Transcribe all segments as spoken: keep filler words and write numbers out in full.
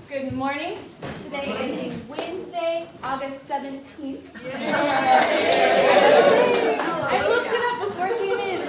Good morning. Today is Wednesday, August seventeenth. I looked it up before I came in.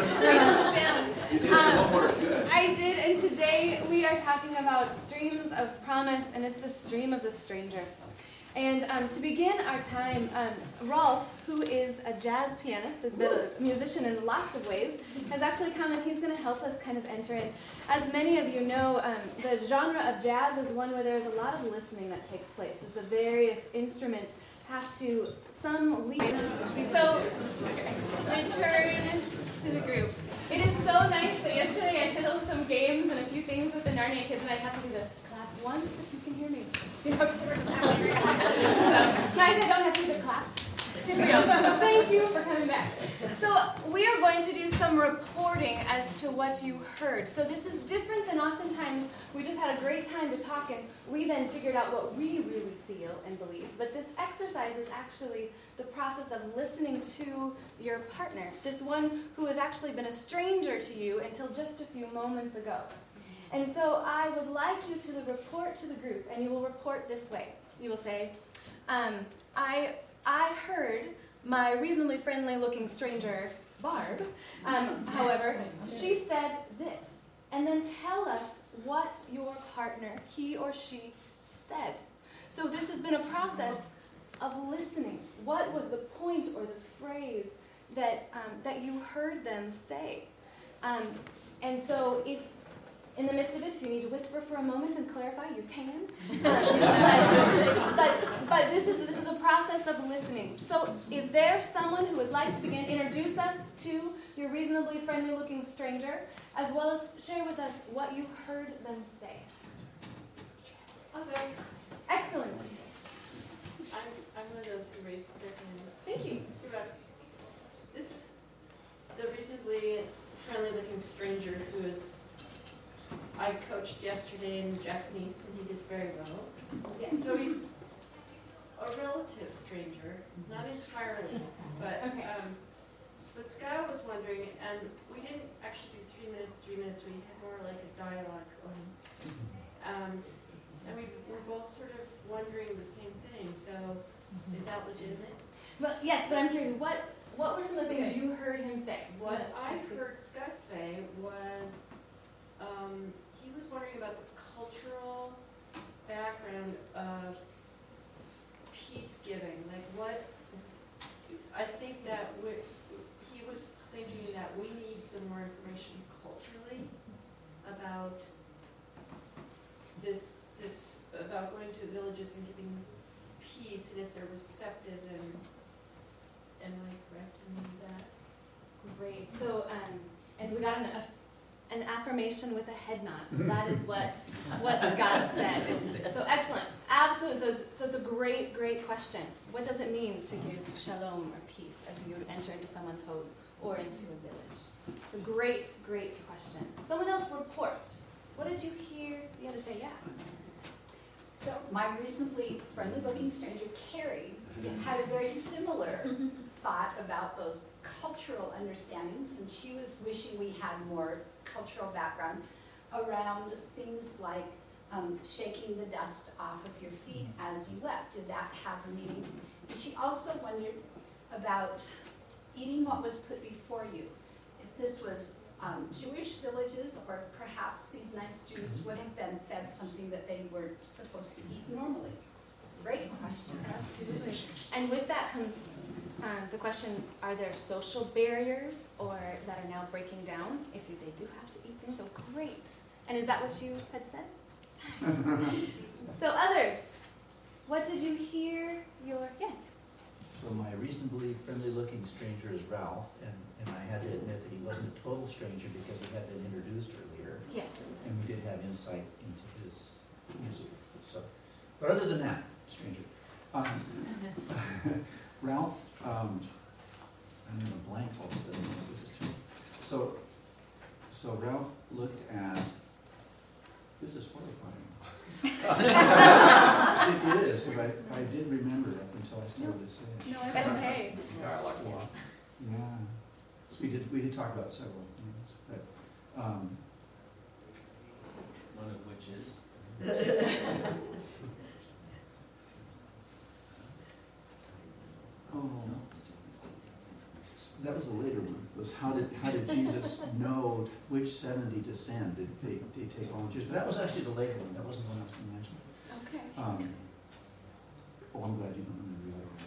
Um, I did, and today we are talking about streams of promise, and it's the stream of the stranger. And um, to begin our time, um, Rolf, who is a jazz pianist, has been a musician in lots of ways, has actually come and he's going to help us kind of enter in. As many of you know, um, the genre of jazz is one where there's a lot of listening that takes place, as the various instruments have to, some lead. So, return to the group. It is so nice that yesterday I fiddled some games and a few things with the Narnia kids, and I have to do the clap once if you can hear me. You know, so nice I don't have to do the clap. So thank you for coming back. So we are going to do some reporting as to what you heard. So this is different than oftentimes we just had a great time to talk and we then figured out what we really feel and believe. But this exercise is actually the process of listening to your partner, this one who has actually been a stranger to you until just a few moments ago. And so I would like you to report to the group, and you will report this way. You will say, um, I I heard my reasonably friendly-looking stranger, Barb, um, however, she said this. And then tell us what your partner, he or she, said. So this has been a process of listening. What was the point or the phrase that, um, that you heard them say? Um, and so if in the midst of it, if you need to whisper for a moment and clarify, you can. Um, but, but, but this is this is a process of listening. So is there someone who would like to begin? Introduce us to your reasonably friendly-looking stranger, as well as share with us what you heard them say. Okay. Excellent. I'm, I'm one of those who raises their hand. Thank you. You're right. This is the reasonably friendly-looking stranger who is I coached yesterday in Japanese, and he did very well. Yes. So he's a relative stranger, not entirely, but Okay. um, but Sky was wondering, and we didn't actually do three minutes, three minutes. We had more like a dialogue going, um, and we were both sort of wondering the same thing. So is that legitimate? Well, yes, but I'm curious. What what were some of the things you heard him say? What I heard Scott say was. Um, he was wondering about the cultural background of peace giving. Like what, I think that we, he was thinking that we need some more information culturally about this, this, about going to villages and giving peace, and if they're receptive, and am I correct in that? Great. So, um, and we got an, a An affirmation with a head nod. That is what what Scott said. So excellent. Absolutely. So it's, so it's a great, great question. What does it mean to give shalom or peace as you enter into someone's home or into a village? It's a great, great question. Someone else report. What did you hear the other say? Yeah. So my reasonably friendly-looking stranger, Carrie, had a very similar thought about those cultural understandings, and she was wishing we had more cultural background around things like um, shaking the dust off of your feet as you left. Did that have a meaning? And she also wondered about eating what was put before you. If this was um, Jewish villages, or if perhaps these nice Jews would have been fed something that they were supposed to eat normally. Great question. Absolutely. And with that comes um, the question, are there social barriers or that are now breaking down if you, they do have to eat things? Oh, great. And is that what you had said? So others, what did you hear your, yes? So my reasonably friendly-looking stranger is Ralph, and, and I had to admit that he wasn't a total stranger because he had been introduced earlier. Yes. And we did have insight into his music. So, but other than that, stranger. Um, Ralph, um, I'm in a blank all of a sudden. This is too. So, so Ralph looked at. This is horrifying. It is, because I, I did remember it until I started to say it. No, it's okay. Yeah. So we did we did talk about several things, but um, one of which is that was a later one, was how did, how did Jesus know which seventy to send? Did they, did he take volunteers? But that was actually the later one, that wasn't the one I was gonna mention. Okay. Um, oh, I'm glad you don't remember the other one.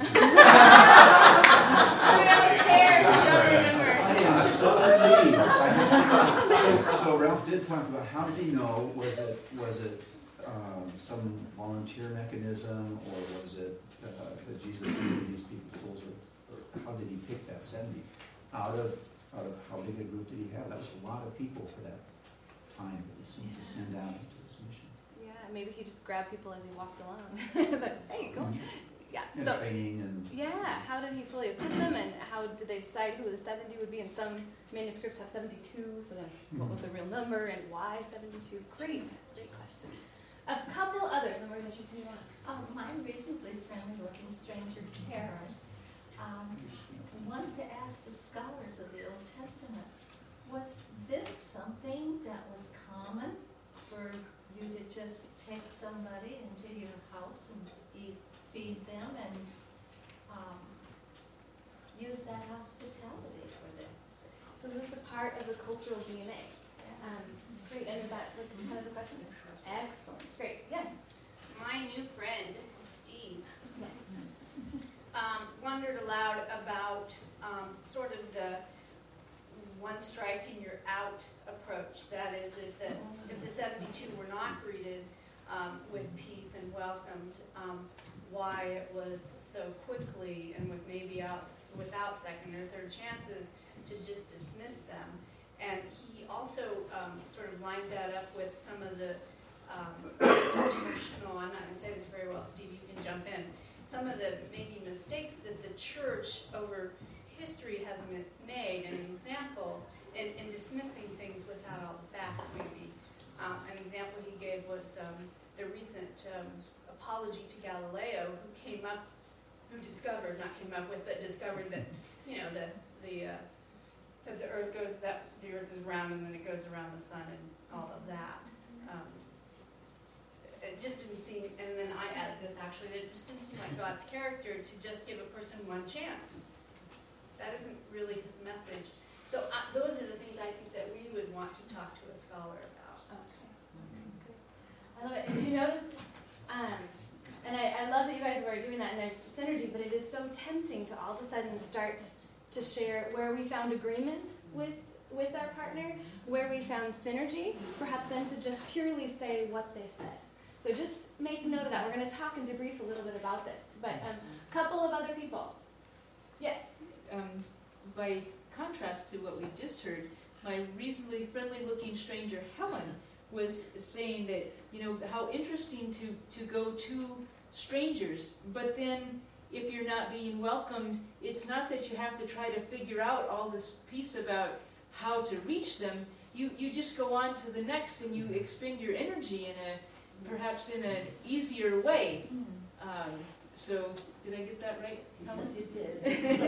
We don't care, we don't remember. I am so relieved. I have to- So, so Ralph did talk about how did he know, was it, was it, um, some volunteer mechanism, or was it, uh, that Jesus knew these people's souls, or, or how did he pick that seventy? Out of, out of how big a group did he have? That was a lot of people for that time that he seemed to send out into this mission. Yeah, maybe he just grabbed people as he walked along. It's like, hey, go. Yeah. And So, training and. yeah, how did he fully equip them, and how did they decide who the seventy would be? And some manuscripts have seventy-two, so then what was the real number, and why seventy-two? Great, great question. A couple others, and we're going to continue on. Um, my reasonably friendly-looking stranger, Karen, um, wanted to ask the scholars of the Old Testament, was this something that was common for you to just take somebody into your house and eat, feed them and um, use that hospitality for them? So this is a part of the cultural D N A. Um, great, and is that like kind of the question? Excellent, great, yes. My new friend, Steve, Yes. um, wondered aloud about um, sort of the one strike and you're out approach. That is, if the, if the seventy-two were not greeted um, with peace and welcomed, um, why it was so quickly and with maybe out, without second or third chances to just dismiss them. And he also um, sort of lined that up with some of the um, institutional, I'm not going to say this very well, Steve, you can jump in, some of the maybe mistakes that the church over history has made, an example in, in dismissing things without all the facts maybe. Um, an example he gave was um, the recent um, apology to Galileo, who came up, who discovered, not came up with, but discovered that, you know, the, the uh, that the earth goes, that the earth is round and then it goes around the sun and all of that. Um, it just didn't seem, and then I added this actually, that it just didn't seem like God's character to just give a person one chance. That isn't really his message. So uh, those are the things I think that we would want to talk to a scholar about. Okay. Good. I love it. Did you notice? Um, and I, I love that you guys were doing that, and there's synergy, but it is so tempting to all of a sudden start to share where we found agreement with with our partner, where we found synergy, perhaps then to just purely say what they said. So just make note of that. We're going to talk and debrief a little bit about this. But a um, couple of other people. Yes? Um, by contrast to what we just heard, my reasonably friendly-looking stranger, Helen, was saying that, you know, how interesting to, to go to strangers, but then if you're not being welcomed, it's not that you have to try to figure out all this piece about how to reach them. You, you just go on to the next and you expend your energy in a, perhaps in an easier way. Um, so, did I get that right, Helen? Yes, you did.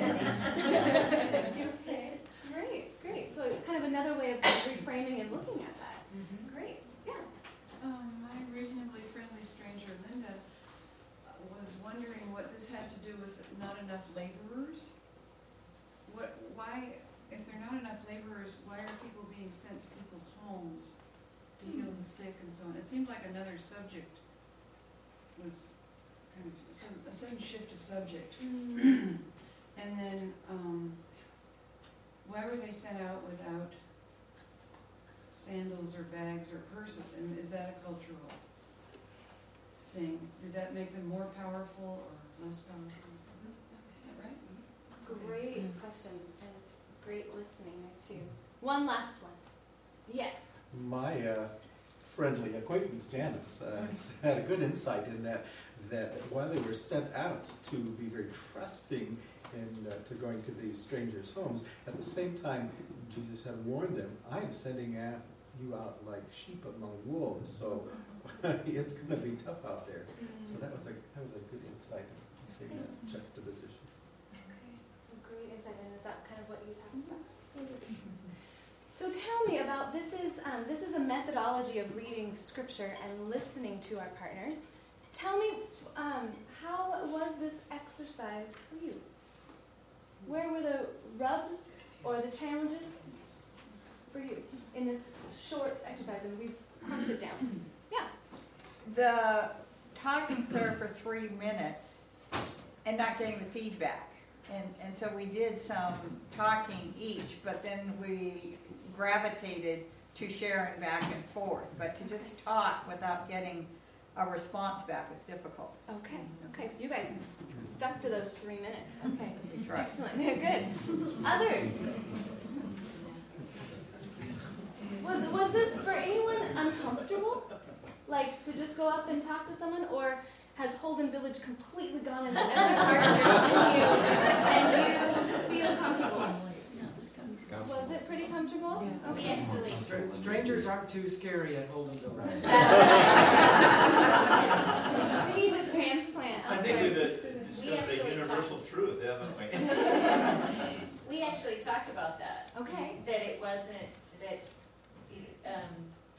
Okay. Great, great. So kind of another way of reframing and looking at that. Mm-hmm. Great. Yeah. Um, my reasonably friendly stranger, Linda, was wondering what this had to do with not enough laborers. What, why, if there are not enough laborers, why are people being sent to people's homes to heal the sick and so on? It seemed like another subject was kind of some, a sudden shift of subject. Mm. And then, um, why were they sent out without sandals or bags or purses? And is that a cultural thing? Did that make them more powerful or less powerful? Is that right? Great questions and great listening there too. One last one. Yes. My uh, friendly acquaintance Janice uh, had a good insight in that that while they were sent out to be very trusting in uh, to going to these strangers' homes, at the same time Jesus had warned them, "I am sending out you out like sheep among wolves." So it's going to be tough out there. So that was a that was a good insight in seeing that juxtaposition. Okay. So great insight, and is that kind of what you talked about? So tell me about this is um, this is a methodology of reading scripture and listening to our partners. Tell me, um, how was this exercise for you? where were the rubs or the challenges for you in this short exercise? And we've cranked it down. Yeah. The talking sir for three minutes and not getting the feedback. And, and so we did some talking each, but then we gravitated to sharing back and forth. But to just talk without getting a response back was difficult. Okay. Okay. So you guys s- stuck to those three minutes. Okay. We tried. Excellent. Good. Others. Was was this for anyone uncomfortable? Like to just go up and talk to someone, or has Holden Village completely gone into every part of your sinew and you feel comfortable? Was it pretty comfortable? Okay. Actually, Stra- Strangers aren't too scary at Holden Village. We need to transplant. I think elsewhere. we've We discovered a actually universal truth, haven't we? We actually talked about that, Okay. that it wasn't, that, um,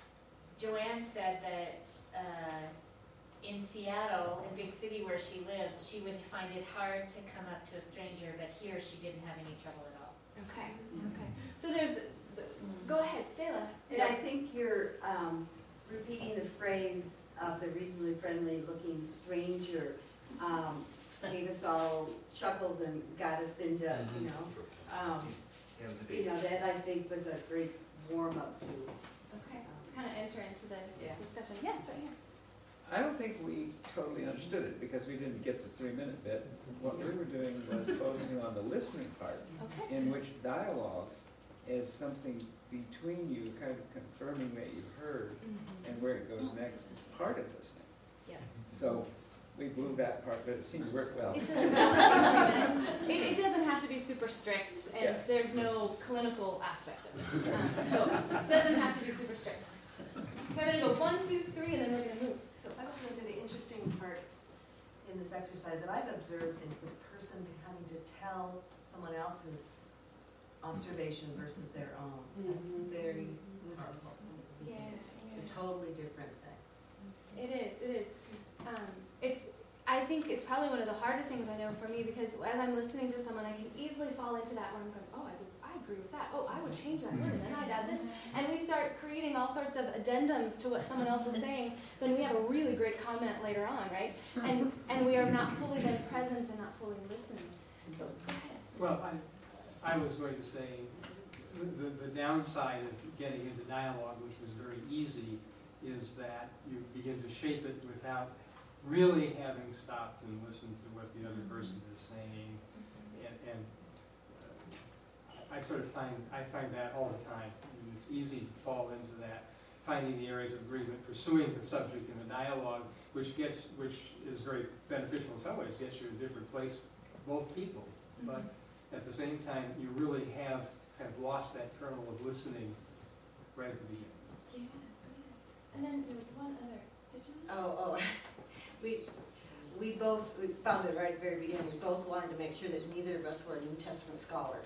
Joanne said that, uh, in Seattle, in big city where she lives, she would find it hard to come up to a stranger, but here she didn't have any trouble at all. Okay. Okay. So there's. Go ahead, Dela. And I think you're um, repeating the phrase of the reasonably friendly looking stranger um, gave us all chuckles and got us into, you know, um, you know, that I think was a great warm up to. Okay. Let's kind of enter into the Yeah. discussion. Yes, right here. I don't think we totally understood it because we didn't get the three-minute bit. What we were doing was focusing on the listening part, Okay. in which dialogue is something between you, kind of confirming that you heard, Mm-hmm. and where it goes next is part of listening. Yeah. So we blew that part, but it seemed to work well. It doesn't have to be three minutes. It, it doesn't have to be super strict, and Yeah. there's no clinical aspect of it. Um, so it doesn't have to be super strict. Okay, I'm gonna go one, two, three, and then we're gonna move. So, I was gonna say the interesting part in this exercise that I've observed is the person having to tell someone else's observation versus their own. That's very powerful. yeah, It's yeah. a totally different thing. It is, it is. Um, it's, I think it's probably one of the harder things I know for me, because as I'm listening to someone, I can easily fall into that where I'm going, oh, I, would, I agree with that. Oh, I would change that word, and then I'd add this. And we start creating all sorts of addendums to what someone else is saying, then we have a really great comment later on, right? And, and we are not fully then present and not fully listening. So, go ahead. Well, I, I was going to say, the, the downside of getting into dialogue, which was very easy, is that you begin to shape it without really having stopped and listened to what the other person is saying. And, and uh, I sort of find, I find that all the time. And it's easy to fall into that, finding the areas of agreement, pursuing the subject in a dialogue, which gets, which is very beneficial in some ways, gets you in a different place, both people. But at the same time, you really have, have lost that kernel of listening right at the beginning. Yeah, yeah. And then there was one other. Did you? Oh, oh, we, we both, we found it right at the very beginning, we both wanted to make sure that neither of us were a New Testament scholar.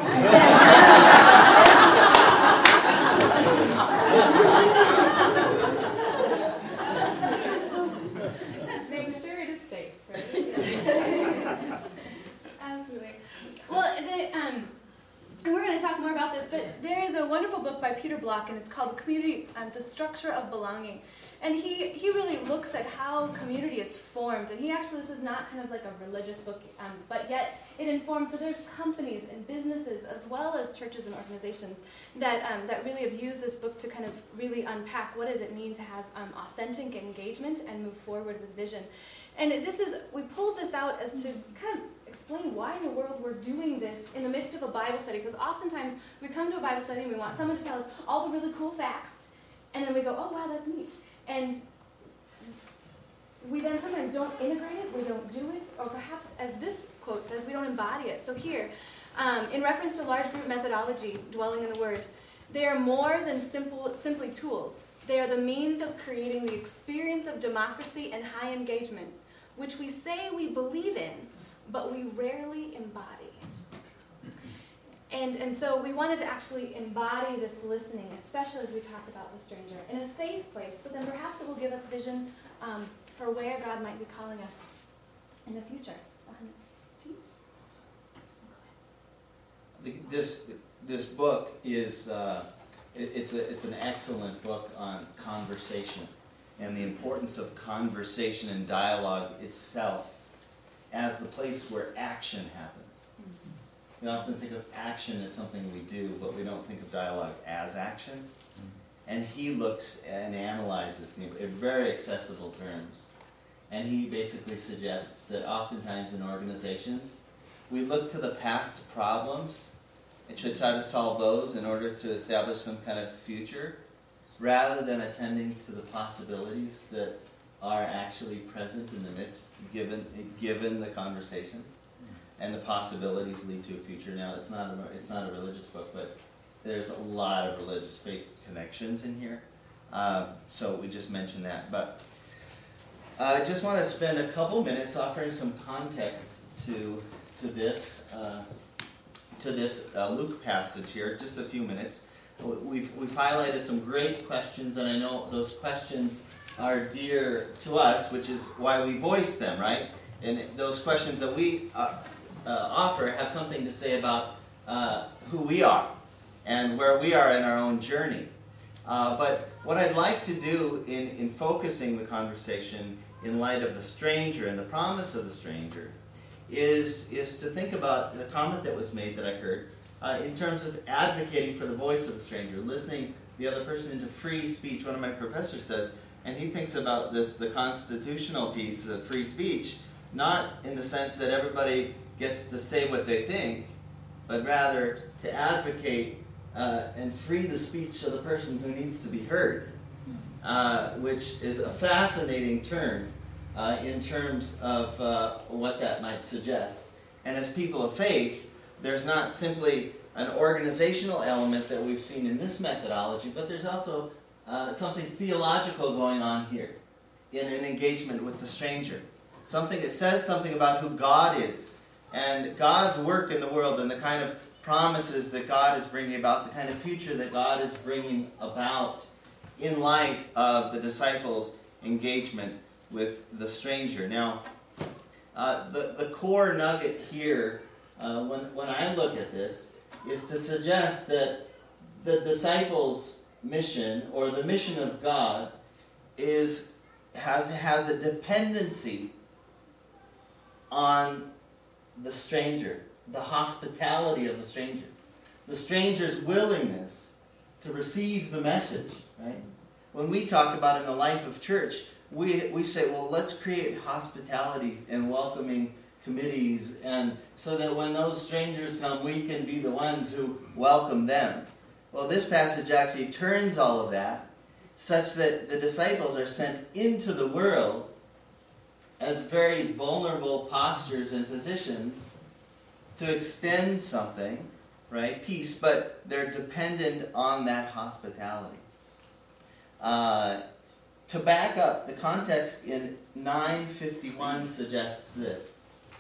Make sure it is safe, right? Absolutely. Well, the, um, and we're going to talk more about this, but there is a wonderful book by Peter Block, and it's called The Community, um, The Structure of Belonging. And he, he really looks at how community is formed. And he actually, this is not kind of like a religious book, um, but yet it informs, so there's companies and businesses as well as churches and organizations that, um, that really have used this book to kind of really unpack what does it mean to have um, authentic engagement and move forward with vision. And this is, we pulled this out as to kind of explain why in the world we're doing this in the midst of a Bible study. Because oftentimes we come to a Bible study and we want someone to tell us all the really cool facts, and then we go, oh wow, that's neat. And we then sometimes don't integrate it, we don't do it, or perhaps, as this quote says, we don't embody it. So here, um, in reference to large group methodology, dwelling in the Word, they are more than simple, simply tools. They are the means of creating the experience of democracy and high engagement, which we say we believe in, but we rarely embody. And, and so we wanted to actually embody this listening, especially as we talk about the stranger, in a safe place, but then perhaps it will give us vision um, for where God might be calling us in the future. One, two. the, this this book is uh, it, it's a it's an excellent book on conversation and the importance of conversation and dialogue itself as the place where action happens. We often think of action as something we do, but we don't think of dialogue as action. And he looks and analyzes in very accessible terms. And he basically suggests that oftentimes in organizations, we look to the past problems and try to solve those in order to establish some kind of future, rather than attending to the possibilities that are actually present in the midst, given given the conversations, and the possibilities lead to a future. Now, it's not a, it's not a religious book, but there's a lot of religious faith connections in here. Um, so we just mentioned that. But uh, I just want to spend a couple minutes offering some context to to this uh, to this uh, Luke passage here. Just a few minutes. We've we've highlighted some great questions, and I know those questions are dear to us, which is why we voice them, right? And those questions that we uh, uh, offer have something to say about uh, who we are and where we are in our own journey. Uh, but what I'd like to do in, in focusing the conversation in light of the stranger and the promise of the stranger is, is to think about the comment that was made that I heard uh, in terms of advocating for the voice of the stranger, listening the other person into free speech. One of my professors says, and he thinks about this, the constitutional piece of free speech, not in the sense that everybody gets to say what they think, but rather to advocate uh, and free the speech of the person who needs to be heard, uh, which is a fascinating turn uh, in terms of uh, what that might suggest. And as people of faith, there's not simply an organizational element that we've seen in this methodology, but there's also uh, something theological going on here in an engagement with the stranger. Something that says something about who God is and God's work in the world and the kind of promises that God is bringing about, the kind of future that God is bringing about in light of the disciples' engagement with the stranger. Now, uh, the, the core nugget here, uh, when, when I look at this, is to suggest that the disciples' mission, or the mission of God, is has, has a dependency on the stranger, the hospitality of the stranger, the stranger's willingness to receive the message, right? When we talk about in the life of church, we, we say, well, let's create hospitality and welcoming committees, and so that when those strangers come, we can be the ones who welcome them. Well, this passage actually turns all of that such that the disciples are sent into the world as very vulnerable postures and positions to extend something, right? Peace, but they're dependent on that hospitality. Uh, to back up, the context in nine fifty-one suggests this.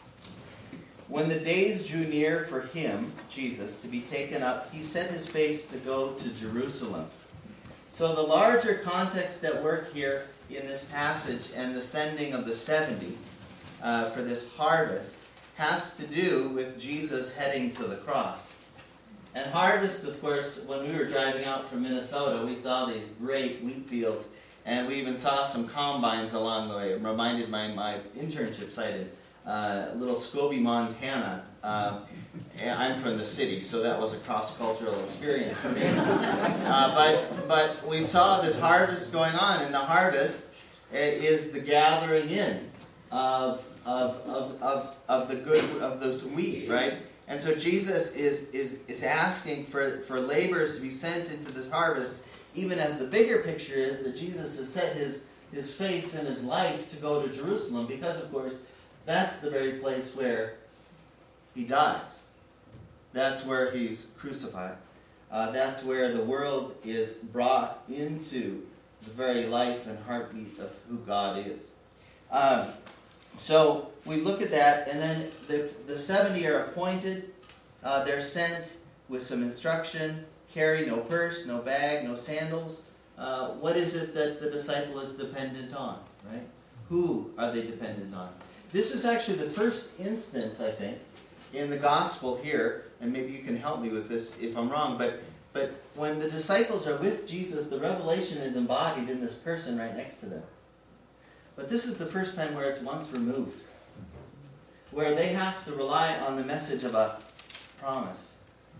When the days drew near for him, Jesus, to be taken up, he set his face to go to Jerusalem. So the larger context at work here in this passage and the sending of the seventy uh, for this harvest has to do with Jesus heading to the cross. And harvest, of course, when we were driving out from Minnesota, we saw these great wheat fields, and we even saw some combines along the way. It reminded my, my internship site in uh, little Scobie, Montana. Uh, I'm from the city, so that was a cross-cultural experience for me. Uh, but, but we saw this harvest going on, and the harvest is the gathering in of Of, of, of, of the good of those wheat, right? And so Jesus is, is, is asking for, for laborers to be sent into this harvest, even as the bigger picture is that Jesus has set his, his face and his life to go to Jerusalem, because, of course, that's the very place where he dies. That's where he's crucified. Uh, that's where the world is brought into the very life and heartbeat of who God is. Um, So we look at that, and then the, the seventy are appointed. Uh, they're sent with some instruction. Carry no purse, no bag, no sandals. Uh, what is it that the disciple is dependent on, right? Who are they dependent on? This is actually the first instance, I think, in the gospel here, and maybe you can help me with this if I'm wrong, but but when the disciples are with Jesus, the revelation is embodied in this person right next to them. But this is the first time where it's once removed, where they have to rely on the message of a promise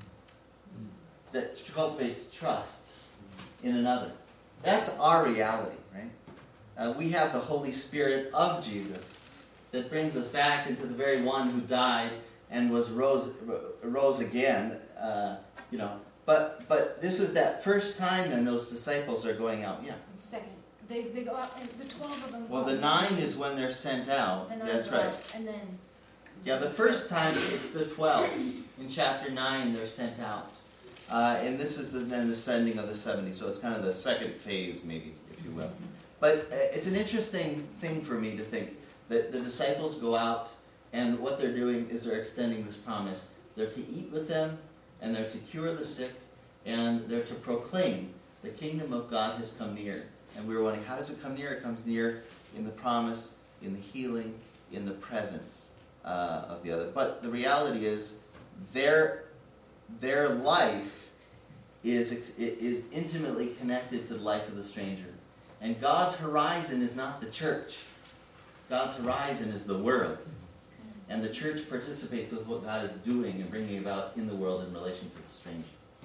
that cultivates trust in another. That's our reality, right? Uh, we have the Holy Spirit of Jesus that brings us back into the very one who died and was rose rose again. Uh, you know, but but this is that first time then those disciples are going out. Yeah. Second, they they go out, and the twelve of them. Well, go the nine is when they're sent out. The nine That's go right. out, and then. Yeah, the first time it's the twelve. In chapter nine, they're sent out. Uh, and this is the, then the sending of the seventy. So it's kind of the second phase, maybe, if you will. But uh, it's an interesting thing for me to think that the disciples go out, and what they're doing is they're extending this promise. They're to eat with them, and they're to cure the sick, and they're to proclaim the kingdom of God has come near. And we were wondering, how does it come near? It comes near in the promise, in the healing, in the presence uh, of the other. But the reality is, their their life is is intimately connected to the life of the stranger. And God's horizon is not the church. God's horizon is the world. And the church participates with what God is doing and bringing about in the world in relation to the stranger.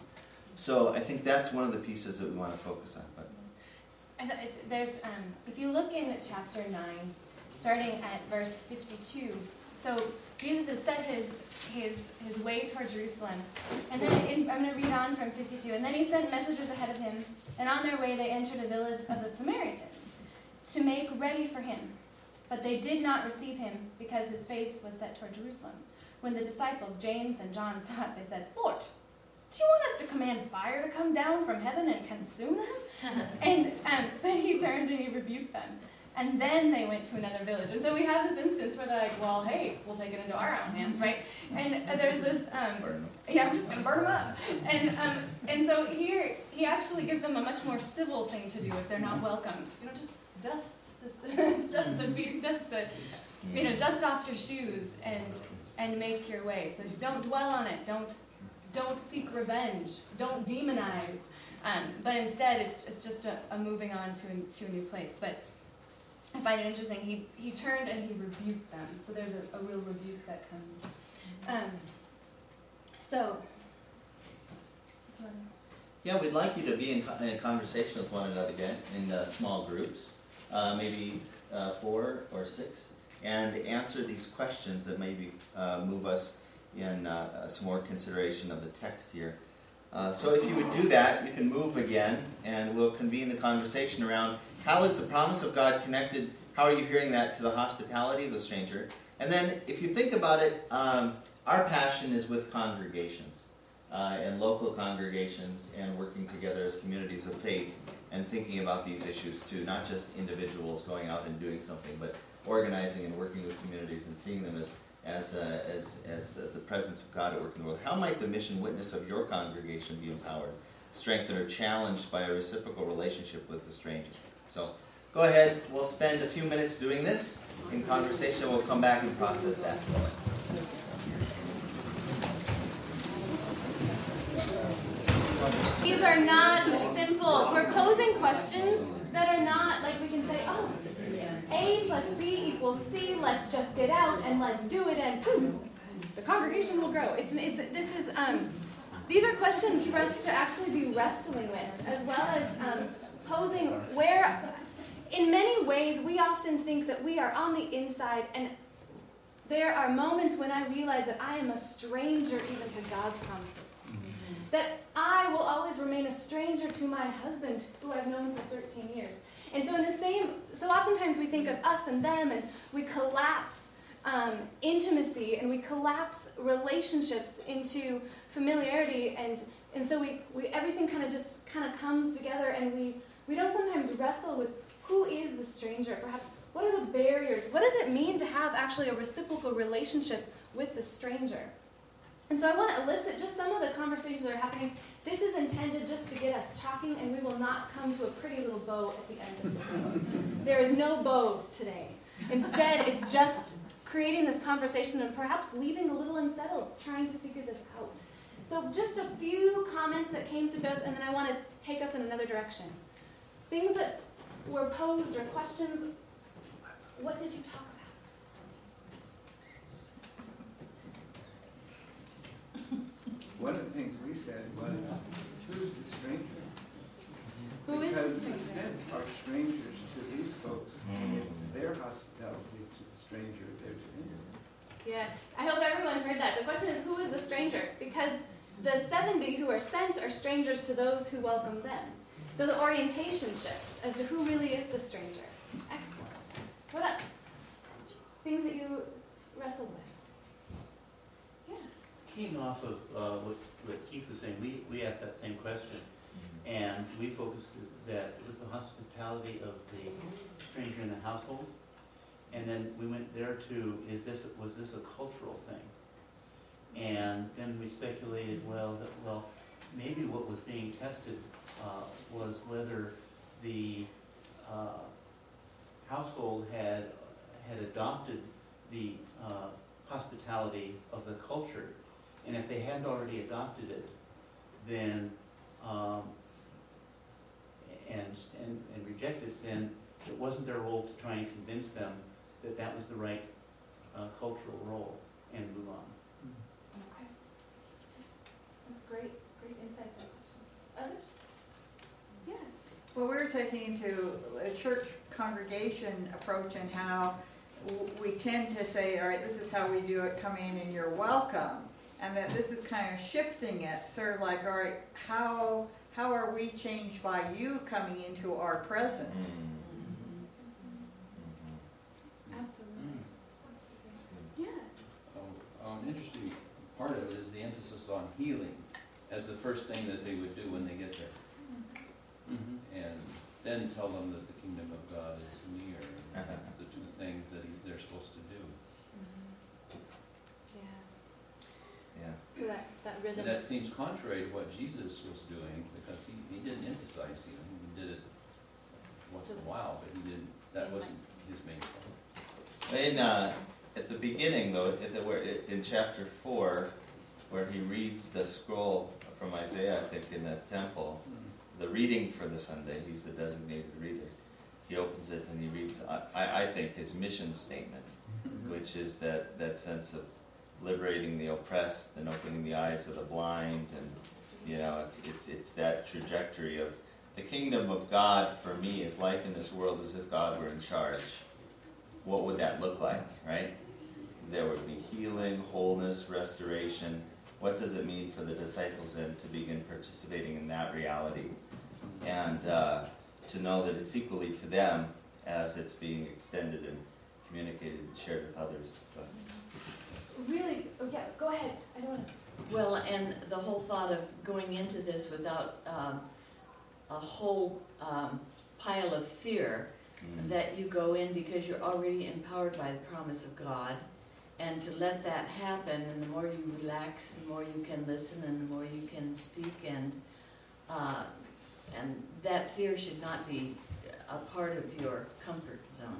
So I think that's one of the pieces that we want to focus on. But I thought it- there's, um, if you look in chapter nine, starting at verse fifty-two, so Jesus has set his his his way toward Jerusalem, and then in, I'm going to read on from fifty-two. And then he sent messengers ahead of him, and on their way they entered a village of the Samaritans to make ready for him. But they did not receive him, because his face was set toward Jerusalem. When the disciples, James and John, saw it, they said, "Lord, do you want us to command fire to come down from heaven and consume them?" and um, but he turned and he rebuked them. And then they went to another village. And so we have this instance where they're like, well, hey, we'll take it into our own hands, right? And uh, there's this, um, yeah, I'm just going to burn them up. And um, and so here, he actually gives them a much more civil thing to do if they're not welcomed. You know, just dust the, dust the feet, dust the, you know, dust off your shoes and and make your way. So don't dwell on it. Don't don't seek revenge. Don't demonize. Um, but instead, it's it's just a, a moving on to a, to a new place. But I find it interesting. He he turned and he rebuked them. So there's a, a real rebuke that comes. Um, so. yeah, we'd like you to be in, co- in conversation with one another again in uh, small groups, uh, maybe uh, four or six, and answer these questions that maybe uh, move us in uh, some more consideration of the text here. Uh, so if you would do that, you can move again, and we'll convene the conversation around how is the promise of God connected, how are you hearing that to the hospitality of the stranger? And then if you think about it, um, our passion is with congregations, uh, and local congregations, and working together as communities of faith, and thinking about these issues too, not just individuals going out and doing something, but organizing and working with communities and seeing them as as uh, as, as uh, the presence of God at work in the world. How might the mission witness of your congregation be empowered, strengthened, or challenged by a reciprocal relationship with the stranger? So go ahead, we'll spend a few minutes doing this in conversation. We'll come back and process that. These are not simple. We're posing questions that are not like we can say, oh, A plus B equals C, let's just get out and let's do it, and boom, the congregation will grow. It's, it's, this is, um, these are questions for us to actually be wrestling with, as well as um, posing where, in many ways, we often think that we are on the inside, and there are moments when I realize that I am a stranger even to God's promises. That I will always remain a stranger to my husband, who I've known for thirteen years. And so in the same, so oftentimes we think of us and them, and we collapse um, intimacy, and we collapse relationships into familiarity, and and so we, we everything kind of just kind of comes together, and we, we don't sometimes wrestle with who is the stranger, perhaps what are the barriers, what does it mean to have actually a reciprocal relationship with the stranger? And so I want to elicit just some of the conversations that are happening. This is intended just to get us talking, and we will not come to a pretty little bow at the end of the day. There is no bow today. Instead, it's just creating this conversation and perhaps leaving a little unsettled, trying to figure this out. So just a few comments that came to us, and then I want to take us in another direction. Things that were posed or questions. What did you talk about? One of the things we said was, who's the stranger? Who is the Because we stranger? sent our strangers to these folks, and it's their hospitality to the stranger they're to him. Yeah, I hope everyone heard that. The question is, who is the stranger? Because the seventy who are sent are strangers to those who welcome them. So the orientation shifts as to who really is the stranger. Excellent. What else? Things that you wrestled with. Keying off of uh, what, what Keith was saying, we, we asked that same question, and we focused is that it was the hospitality of the stranger in the household, and then we went there to, is this, was this a cultural thing? And then we speculated, well, that, well, maybe what was being tested uh, was whether the uh, household had, had adopted the uh, hospitality of the culture. And if they hadn't already adopted it, then, um, and, and, and rejected it, then it wasn't their role to try and convince them that that was the right uh, cultural role, and move on. Okay. That's great, great insights and questions. Others? Yeah. Well, we were taking into a church congregation approach and how w- we tend to say, all right, this is how we do it, come in and you're welcome. And that this is kind of shifting it, sort of like, all right, how how are we changed by you coming into our presence? Absolutely. Yeah. Oh, um, an interesting part of it is the emphasis on healing as the first thing that they would do when they get there. Mm-hmm. And then tell them that the kingdom of God is near. And that's the two things that they're supposed to do. Yeah. So that, that rhythm. And that seems contrary to what Jesus was doing, because he, he didn't emphasize healing. He did it once in a while, but he didn't, that wasn't his main point. In, uh, at the beginning, though, at the, where, in chapter four, where he reads the scroll from Isaiah, I think, in the temple, the reading for the Sunday, he's the designated reader. He opens it and he reads, I, I think, his mission statement, which is that, that sense of liberating the oppressed and opening the eyes of the blind, and you know, it's it's it's that trajectory of the kingdom of God. For me, is life in this world as if God were in charge. What would that look like, right? There would be healing, wholeness, restoration. What does it mean for the disciples then to begin participating in that reality, and uh, to know that it's equally to them as it's being extended and communicated and shared with others. But, Really, oh yeah, go ahead. I don't want to. Well, and the whole thought of going into this without um, a whole um, pile of fear, mm. that you go in because you're already empowered by the promise of God, and to let that happen, and the more you relax, the more you can listen, and the more you can speak, and uh, and that fear should not be a part of your comfort zone.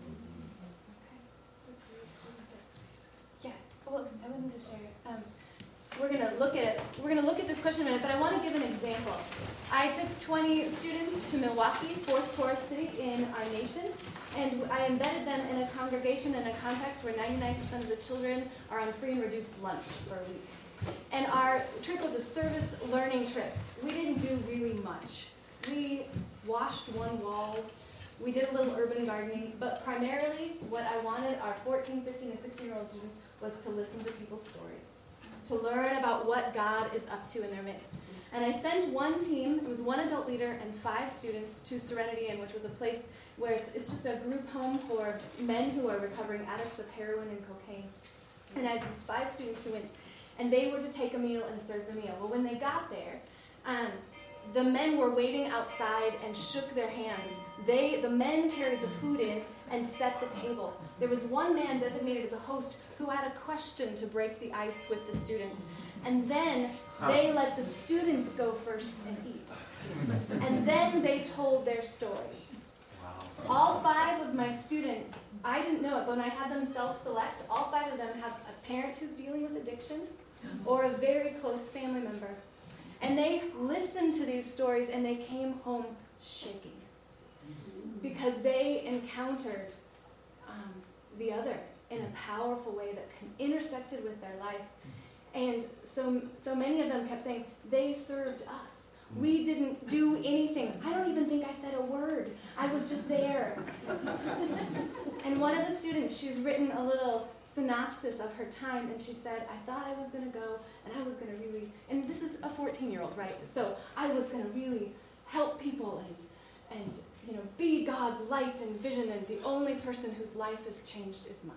Well, I wanted to share. Um, we're gonna look at we're gonna look at this question in a minute, but I want to give an example. I took twenty students to Milwaukee, fourth poorest city in our nation, and I embedded them in a congregation in a context where ninety-nine percent of the children are on free and reduced lunch for a week. And our trip was a service learning trip. We didn't do really much. We washed one wall. We did a little urban gardening, but primarily what I wanted our fourteen, fifteen, and sixteen-year-old students was to listen to people's stories, to learn about what God is up to in their midst. And I sent one team, it was one adult leader and five students, to Serenity Inn, which was a place where it's, it's just a group home for men who are recovering addicts of heroin and cocaine. And I had these five students who went, and they were to take a meal and serve the meal. Well, when they got there, um, the men were waiting outside and shook their hands. They, the men carried the food in and set the table. There was one man designated as the host who had a question to break the ice with the students. And then they let the students go first and eat. And then they told their stories. All five of my students, I didn't know it, but when I had them self-select, all five of them have a parent who's dealing with addiction or a very close family member. And they listened to these stories and they came home shaking because they encountered um, the other in a powerful way that con- intersected with their life. And so, so many of them kept saying, they served us. We didn't do anything. I don't even think I said a word. I was just there. And one of the students, she's written a little synopsis of her time, and she said, I thought I was going to go, and I was going to really, and this is a fourteen-year-old, right? So I was going to really help people and, and you know, be God's light and vision, and the only person whose life has changed is mine.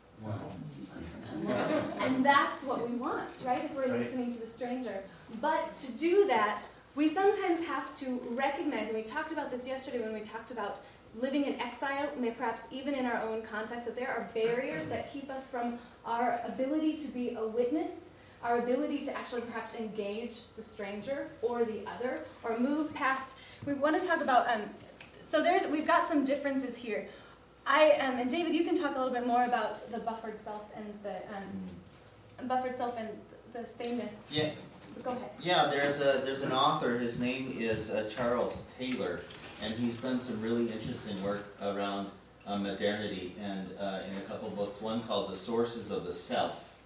Wow. And that's what we want, right, if we're Right. listening to the stranger. But to do that, we sometimes have to recognize, and we talked about this yesterday when we talked about living in exile, may perhaps even in our own context, that there are barriers that keep us from our ability to be a witness, our ability to actually perhaps engage the stranger or the other, or move past. We want to talk about, um, so there's, we've got some differences here. I um, and David, you can talk a little bit more about the buffered self and the um, buffered self and the sameness. Yeah. Go ahead. Yeah, there's a there's an author. His name is uh, Charles Taylor, and he's done some really interesting work around uh, modernity, and uh, in a couple books. One called "The Sources of the Self,"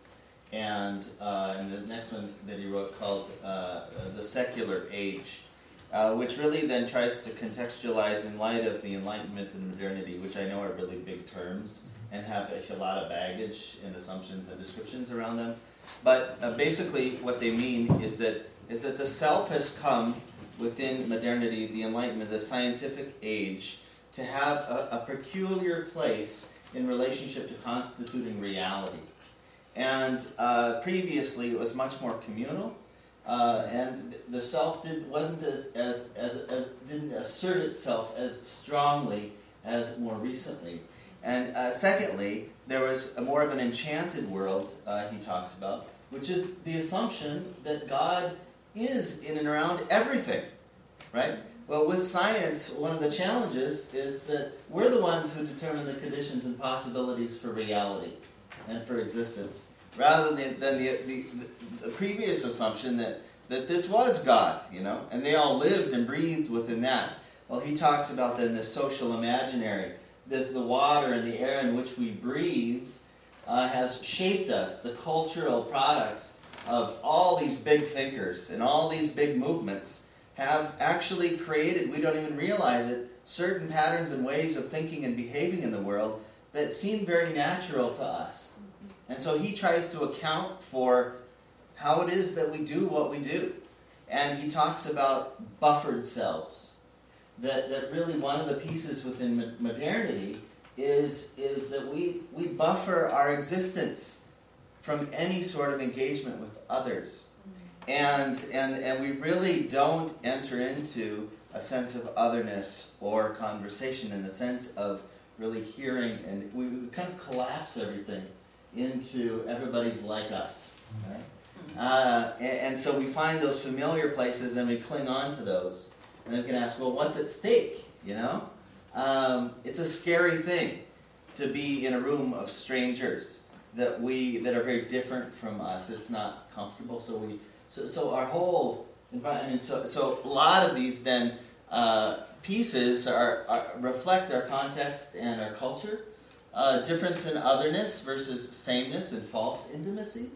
and uh, and the next one that he wrote called uh, "The Secular Age." Uh, which really then tries to contextualize in light of the Enlightenment and modernity, which I know are really big terms and have a, a lot of baggage and assumptions and descriptions around them. But uh, basically what they mean is that is that the self has come within modernity, the Enlightenment, the scientific age, to have a, a peculiar place in relationship to constituting reality. And uh, previously it was much more communal. Uh, and the self did, wasn't as, as, as, as, didn't assert itself as strongly as more recently. And uh, secondly, there was a more of an enchanted world, uh, he talks about, which is the assumption that God is in and around everything, right? Well, with science, one of the challenges is that we're the ones who determine the conditions and possibilities for reality and for existence, rather than, than the, the, the previous assumption that, that this was God, you know, and they all lived and breathed within that. Well, he talks about then the social imaginary. This, the water and the air in which we breathe uh, has shaped us, the cultural products of all these big thinkers and all these big movements have actually created, we don't even realize it, certain patterns and ways of thinking and behaving in the world that seem very natural to us. And so he tries to account for how it is that we do what we do. And he talks about buffered selves. That, that really one of the pieces within modernity is, is that we, we buffer our existence from any sort of engagement with others. And, and, and we really don't enter into a sense of otherness or conversation in the sense of really hearing, and we kind of collapse everything into everybody's like us, right? Uh, and, and so we find those familiar places and we cling on to those. And then we can ask, well, what's at stake, you know? Um, it's a scary thing to be in a room of strangers that we that are very different from us. It's not comfortable, so we so so our whole environment. So so a lot of these then uh, pieces are, are reflect our context and our culture. Uh, difference in otherness versus sameness and false intimacy.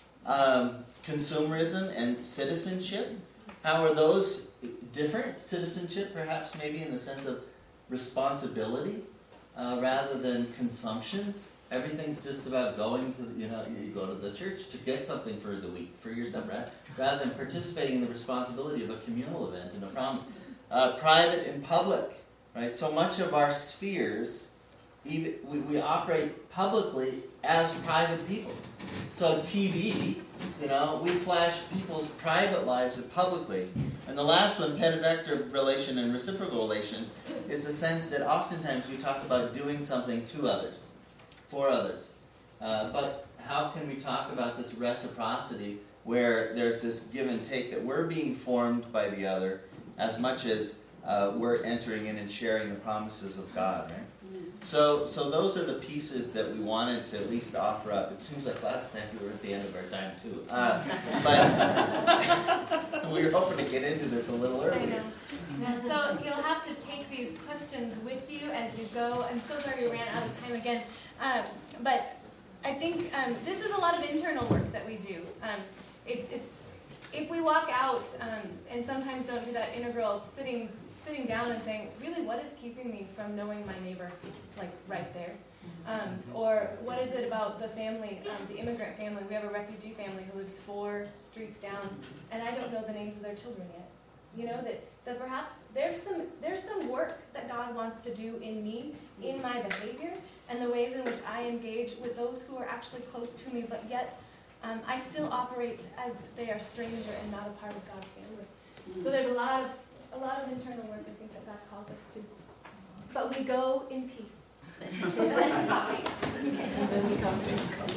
Um, consumerism and citizenship. How are those different? Citizenship, perhaps, maybe in the sense of responsibility uh, rather than consumption. Everything's just about going to, you know, you go to the church to get something for the week, for yourself, right? Rather than participating in the responsibility of a communal event and a promise. Uh, private and public, right? So much of our spheres, even, we, we operate publicly as private people. So T V, you know, we flash people's private lives publicly. And the last one, petavector relation and reciprocal relation, is the sense that oftentimes we talk about doing something to others, for others. Uh, but how can we talk about this reciprocity where there's this give and take, that we're being formed by the other as much as uh, we're entering in and sharing the promises of God, right? So, so those are the pieces that we wanted to at least offer up. It seems like last time we were at the end of our time too. Uh, but we were hoping to get into this a little I earlier. know. Yeah, so you'll have to take these questions with you as you go. I'm so sorry we ran out of time again. Um, but I think um, this is a lot of internal work that we do. Um, it's, it's, if we walk out um, and sometimes don't do that integral sitting sitting down and saying, really, what is keeping me from knowing my neighbor, like right there? Um, or what is it about the family, um, the immigrant family? We have a refugee family who lives four streets down, and I don't know the names of their children yet. You know, that, that perhaps there's some, there's some work that God wants to do in me, in my behavior, and the ways in which I engage with those who are actually close to me, but yet um, I still operate as they are stranger and not a part of God's family. So there's a lot of a lot of internal work I think that God calls us to. But we go in peace. Let's pray.